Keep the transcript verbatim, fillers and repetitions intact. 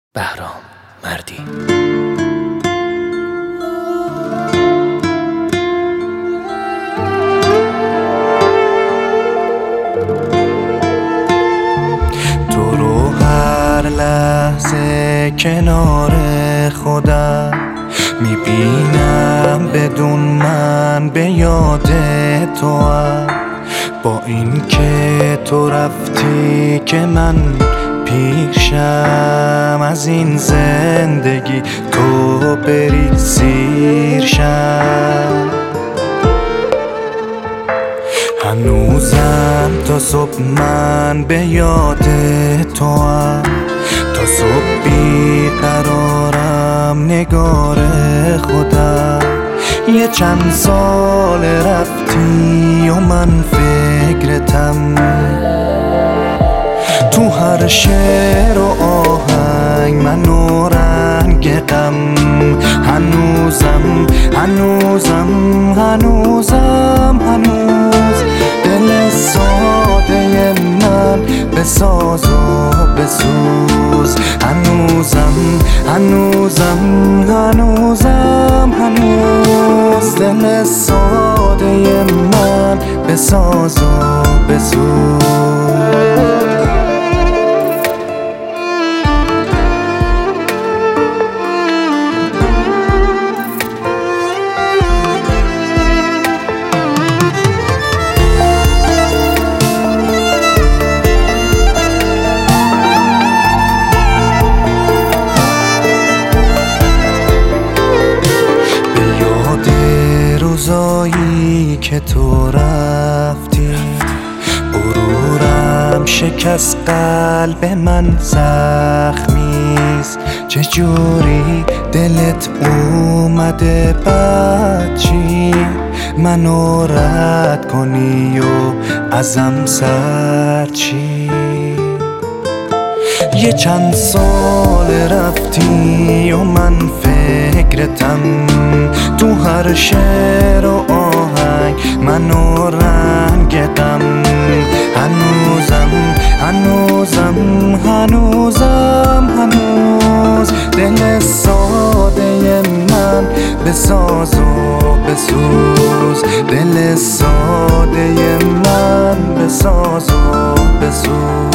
بهرام مردی. تو رو هر لحظه کنار خودم میبینم، بدون من به یاد تو هم. با این که تو رفتی که من پیشم، از این زندگی تو بری سیر شم. هنوزم تا صبح من به یاد تو هم، تا صبح بیقرارم نگار خودم. یه چند سال رفتی و من فکرتم، تو هر شعر و آهنگ من و رنگ غم. هنوزم هنوزم هنوزم هنوز دل ساده من بساز و بسوز. هنوزم هنوزم هنوزم هنوز دل ساده من بساز و بسوز. روزایی که تو رفتی، غرورم شکست، قلب من زخمیست. چجوری دلت اومده بد چی منو رد کنی و ازم سر چی؟ یه چند سال رفتی و من فکرتم، تو هر شعر و آهنگ من و رنگ غم. هنوزم هنوزم هنوزم هنوز دل ساده من بساز و بسوز. دل ساده من بساز و بسوز.